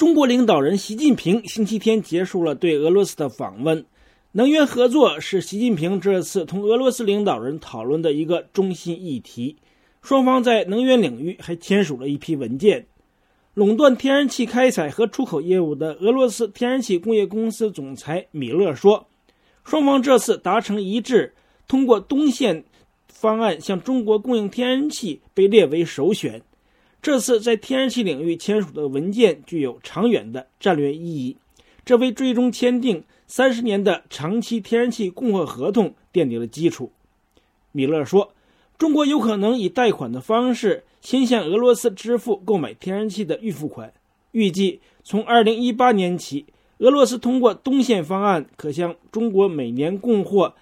中国领导人习近平星期天结束了对俄罗斯的访问。能源合作是习近平这次同俄罗斯领导人讨论的一个中心议题。双方在能源领域还签署了一批文件。垄断天然气开采和出口业务的俄罗斯天然气工业公司总裁米勒说，双方这次达成一致，通过东线方案向中国供应天然气被列为首选。这次在天然气领域签署的文件具有长远的战略意义，这为最终签订30年的长期天然气供货合同奠定了基础。米勒说，中国有可能以贷款的方式先向俄罗斯支付购买天然气的预付款，预计从2018年起，俄罗斯通过东线方案可向中国每年供货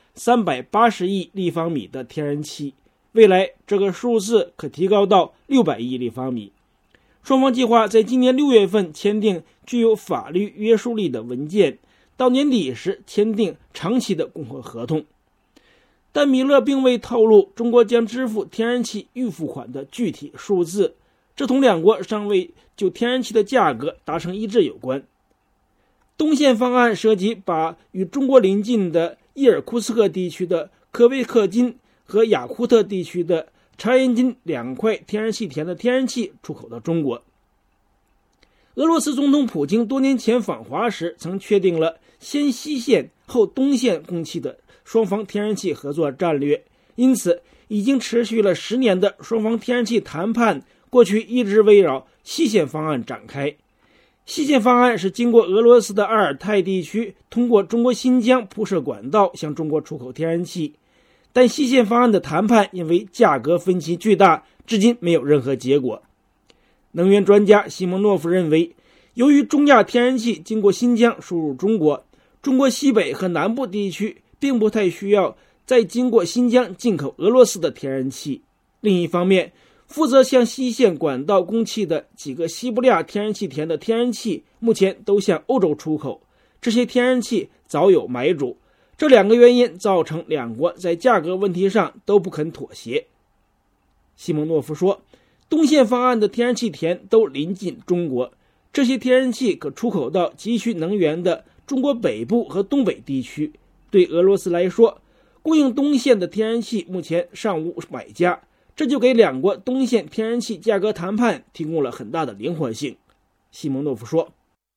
380亿立方米的天然气，未来这个数字可提高到600亿立方米。双方计划在今年6月份签订具有法律约束力的文件，到年底时签订长期的供货合同。但米勒并未透露中国将支付天然气预付款的具体数字，这同两国尚未就天然气的价格达成一致有关。东线方案涉及把与中国邻近的伊尔库茨克地区的科维克金和雅库特地区的察延金2块天然气田的天然气出口到中国。俄罗斯总统普京多年前访华时曾确定了先西线后东线供气的双方天然气合作战略，因此已经持续了10年的双方天然气谈判过去一直围绕西线方案展开。西线方案是经过俄罗斯的阿尔泰地区通过中国新疆铺设管道向中国出口天然气，但西线方案的谈判因为价格分歧巨大，至今没有任何结果。能源专家西蒙诺夫认为，由于中亚天然气经过新疆输入中国，中国西北和南部地区并不太需要再经过新疆进口俄罗斯的天然气。另一方面，负责向西线管道供气的几个西伯利亚天然气田的天然气目前都向欧洲出口，这些天然气早有买主。这2个原因造成两国在价格问题上都不肯妥协。西蒙诺夫说，东线方案的天然气田都临近中国，这些天然气可出口到急需能源的中国北部和东北地区。对俄罗斯来说，供应东线的天然气目前尚无买家，这就给两国东线天然气价格谈判提供了很大的灵活性。西蒙诺夫说，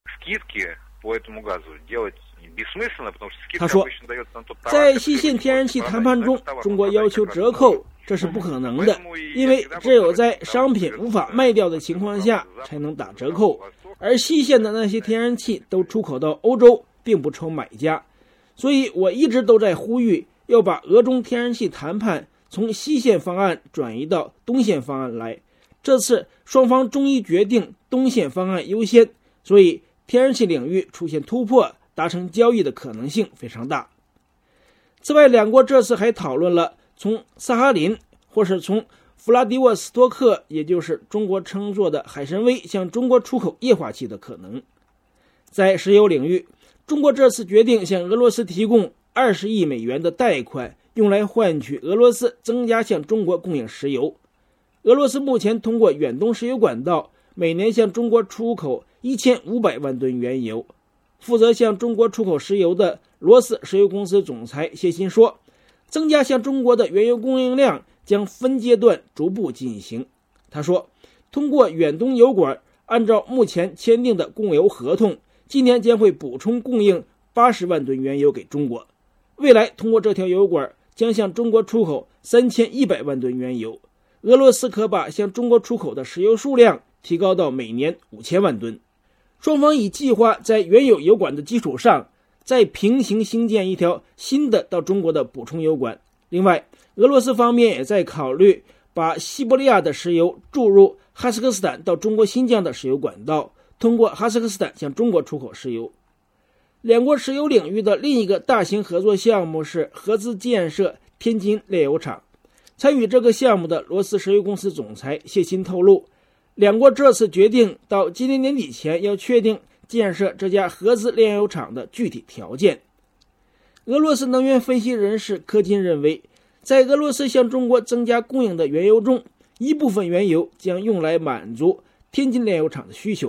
他说，在西线天然气谈判中，中国要求折扣，这是不可能的，因为只有在商品无法卖掉的情况下才能打折扣，而西线的那些天然气都出口到欧洲，并不愁买家。所以我一直都在呼吁要把俄中天然气谈判从西线方案转移到东线方案来。这次双方终于决定东线方案优先，所以天然气领域出现突破，达成交易的可能性非常大。此外，两国这次还讨论了从萨哈林或是从弗拉迪沃斯托克，也就是中国称作的海参崴，向中国出口液化气的可能。在石油领域，中国这次决定向俄罗斯提供20亿美元的贷款，用来换取俄罗斯增加向中国供应石油。俄罗斯目前通过远东石油管道每年向中国出口1500万吨原油。负责向中国出口石油的罗斯石油公司总裁谢欣说，增加向中国的原油供应量将分阶段逐步进行。他说，通过远东油管按照目前签订的供油合同，今年将会补充供应80万吨原油给中国，未来通过这条油管将向中国出口3100万吨原油。俄罗斯可把向中国出口的石油数量提高到每年5000万吨。双方已计划在原有油管的基础上，再平行兴建一条新的到中国的补充油管。另外，俄罗斯方面也在考虑把西伯利亚的石油注入哈萨克斯坦到中国新疆的石油管道，通过哈萨克斯坦向中国出口石油。两国石油领域的另一个大型合作项目是合资建设天津炼油厂。参与这个项目的罗斯石油公司总裁谢欣透露，两国这次决定到今年年底前要确定建设这家合资炼油厂的具体条件。俄罗斯能源分析人士柯金认为，在俄罗斯向中国增加供应的原油中，一部分原油将用来满足天津炼油厂的需求，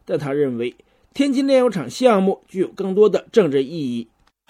但他认为天津炼油厂项目具有更多的政治意义。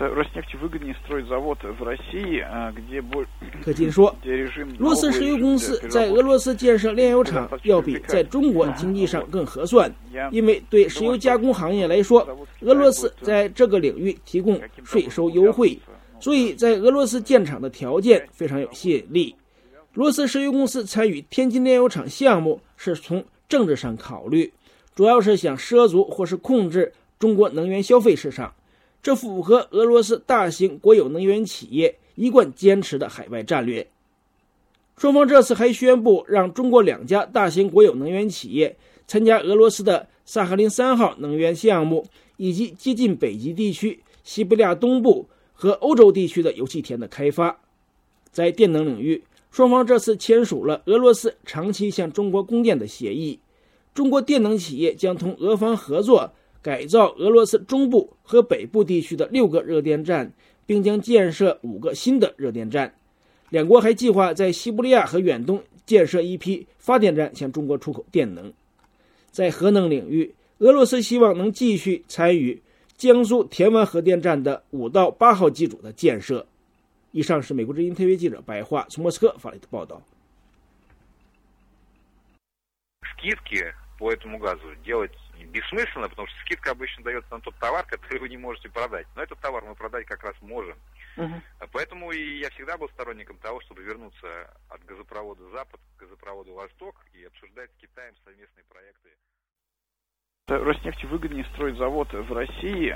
柯金说，罗斯石油公司在俄罗斯建设炼油厂要比在中国经济上更合算，因为对石油加工行业来说，俄罗斯在这个领域提供税收优惠，所以在俄罗斯建厂的条件非常有吸引力。罗斯石油公司参与天津炼油厂项目是从政治上考虑，主要是想涉足或是控制中国能源消费市场，这符合俄罗斯大型国有能源企业一贯坚持的海外战略。双方这次还宣布让中国2家大型国有能源企业参加俄罗斯的萨赫林3号能源项目，以及接近北极地区、西伯利亚东部和欧洲地区的油气田的开发。在电能领域，双方这次签署了俄罗斯长期向中国供电的协议，中国电能企业将同俄方合作改造俄罗斯中部和北部地区的6个热电站，并将建设5个新的热电站。两国还计划在西伯利亚和远东建设一批发电站，向中国出口电能。在核能领域，俄罗斯希望能继续参与江苏田湾核电站的5到8号机组的建设。以上是美国之音特约记者白桦从莫斯科发来的报道。 по этому газу делать бессмысленно, потому что скидка обычно дается на тот товар, который вы не можете продать. Но этот товар мы продать как раз можем. Поэтому и я всегда был сторонником того, чтобы вернуться от газопровода «Запад» к газопроводу «Восток» и обсуждать с Китаем совместные проекты. Роснефти выгоднее строить завод в России,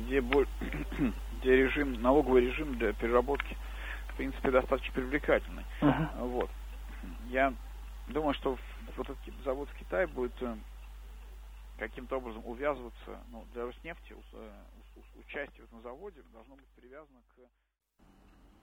где налоговый режим для переработки, в принципе, достаточно привлекательный. Вот. Я думаю, что вот этот завод в Китае будет каким-то образом увязываться, для Роснефти участие в этом заводе должно быть привязано к